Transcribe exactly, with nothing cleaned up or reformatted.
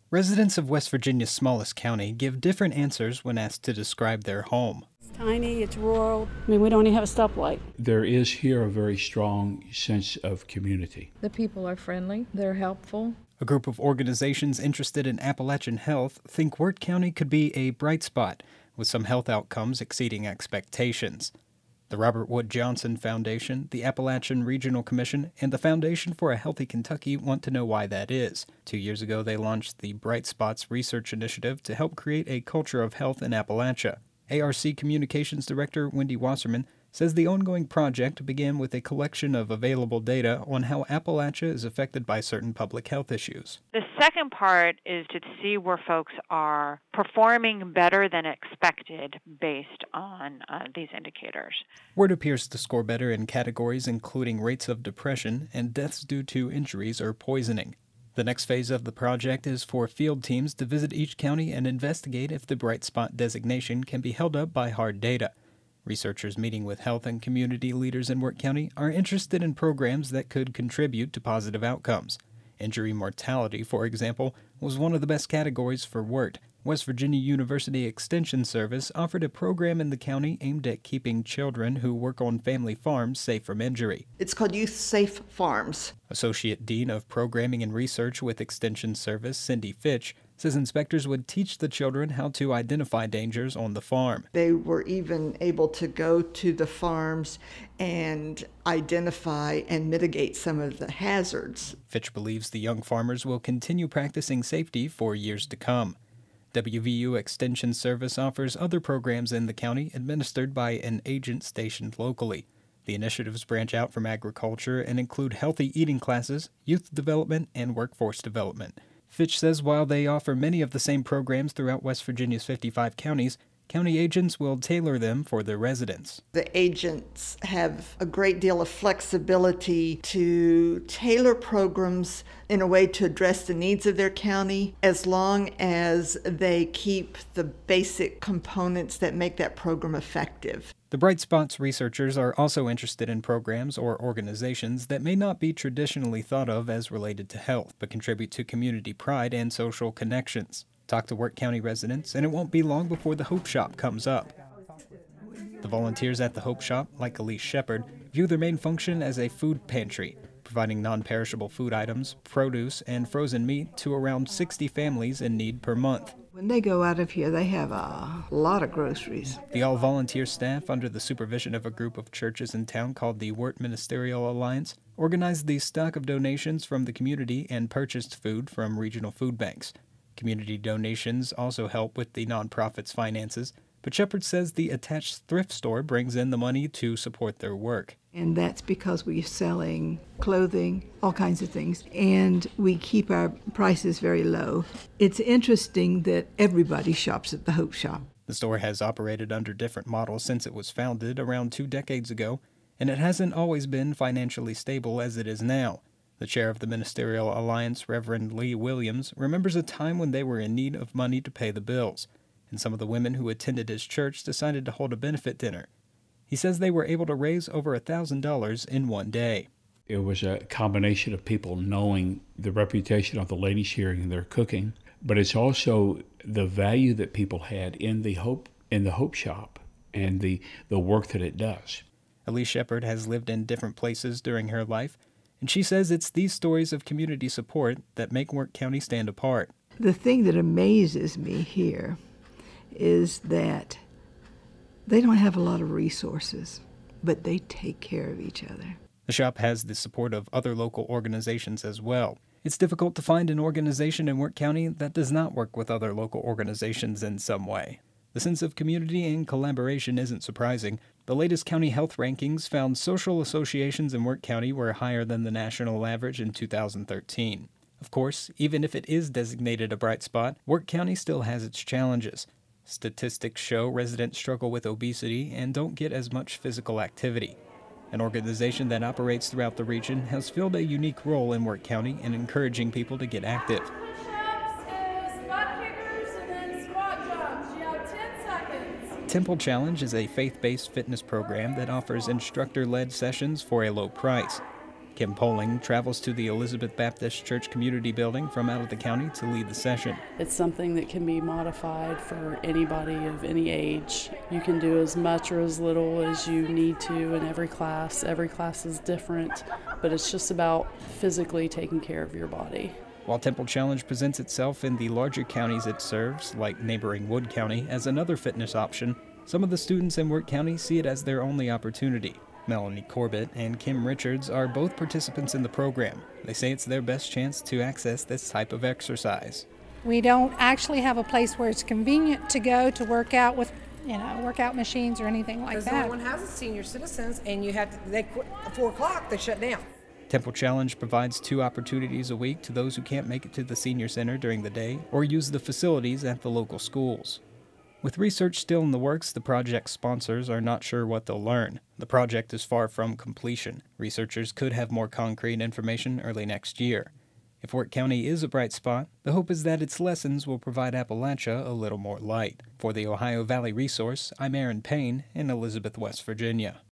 Residents of West Virginia's smallest county give different answers when asked to describe their home. It's tiny, it's rural. I mean, we don't even have a stoplight. There is here a very strong sense of community. The people are friendly, they're helpful. A group of organizations interested in Appalachian health think Wirt County could be a bright spot, with some health outcomes exceeding expectations. The Robert Wood Johnson Foundation, the Appalachian Regional Commission, and the Foundation for a Healthy Kentucky want to know why that is. Two years ago, they launched the Bright Spots Research Initiative to help create a culture of health in Appalachia. A R C Communications Director Wendy Wasserman says the ongoing project began with a collection of available data on how Appalachia is affected by certain public health issues. The second part is to see where folks are performing better than expected based on uh, these indicators. Wirt appears to score better in categories including rates of depression and deaths due to injuries or poisoning. The next phase of the project is for field teams to visit each county and investigate if the Bright Spot designation can be held up by hard data. Researchers meeting with health and community leaders in Wirt County are interested in programs that could contribute to positive outcomes. Injury mortality, for example, was one of the best categories for Wirt. West Virginia University Extension Service offered a program in the county aimed at keeping children who work on family farms safe from injury. It's called Youth Safe Farms. Associate Dean of Programming and Research with Extension Service, Cindy Fitch, says inspectors would teach the children how to identify dangers on the farm. They were even able to go to the farms and identify and mitigate some of the hazards. Fitch believes the young farmers will continue practicing safety for years to come. W V U Extension Service offers other programs in the county administered by an agent stationed locally. The initiatives branch out from agriculture and include healthy eating classes, youth development, and workforce development. Fitch says while they offer many of the same programs throughout West Virginia's fifty-five counties, county agents will tailor them for their residents. The agents have a great deal of flexibility to tailor programs in a way to address the needs of their county, as long as they keep the basic components that make that program effective. The Bright Spots researchers are also interested in programs or organizations that may not be traditionally thought of as related to health, but contribute to community pride and social connections. Talk to Wirt County residents, and it won't be long before the Hope Shop comes up. The volunteers at the Hope Shop, like Elise Shepard, view their main function as a food pantry, providing non-perishable food items, produce, and frozen meat to around sixty families in need per month. When they go out of here, they have a lot of groceries. The all-volunteer staff, under the supervision of a group of churches in town called the Wirt Ministerial Alliance, organized the stock of donations from the community and purchased food from regional food banks. Community donations also help with the nonprofit's finances, but Shepard says the attached thrift store brings in the money to support their work. And that's because we're selling clothing, all kinds of things, and we keep our prices very low. It's interesting that everybody shops at the Hope Shop. The store has operated under different models since it was founded around two decades ago, and it hasn't always been financially stable as it is now. The chair of the Ministerial Alliance, Reverend Lee Williams, remembers a time when they were in need of money to pay the bills, and some of the women who attended his church decided to hold a benefit dinner. He says they were able to raise over one thousand dollars in one day. It was a combination of people knowing the reputation of the ladies here and their cooking, but it's also the value that people had in the Hope in the Hope Shop and the, the work that it does. Elise Shepard has lived in different places during her life, and she says it's these stories of community support that make Wirt County stand apart. The thing that amazes me here is that they don't have a lot of resources, but they take care of each other. The shop has the support of other local organizations as well. It's difficult to find an organization in Wirt County that does not work with other local organizations in some way. The sense of community and collaboration isn't surprising. The latest county health rankings found social associations in Wirt County were higher than the national average in two thousand thirteen. Of course, even if it is designated a bright spot, Wirt County still has its challenges. Statistics show residents struggle with obesity and don't get as much physical activity. An organization that operates throughout the region has filled a unique role in Wirt County in encouraging people to get active. Temple Challenge is a faith-based fitness program that offers instructor-led sessions for a low price. Kim Poling travels to the Elizabeth Baptist Church Community Building from out of the county to lead the session. It's something that can be modified for anybody of any age. You can do as much or as little as you need to in every class. Every class is different, but it's just about physically taking care of your body. While Temple Challenge presents itself in the larger counties it serves, like neighboring Wood County, as another fitness option, some of the students in Wirt County see it as their only opportunity. Melanie Corbett and Kim Richards are both participants in the program. They say it's their best chance to access this type of exercise. We don't actually have a place where it's convenient to go to work out with, you know, workout machines or anything like that. Because no one has senior citizens, and you have to, they quit at four o'clock, they shut down. Temple Challenge provides two opportunities a week to those who can't make it to the senior center during the day or use the facilities at the local schools. With research still in the works, the project's sponsors are not sure what they'll learn. The project is far from completion. Researchers could have more concrete information early next year. If Wirt County is a bright spot, the hope is that its lessons will provide Appalachia a little more light. For the Ohio Valley Resource, I'm Aaron Payne in Elizabeth, West Virginia.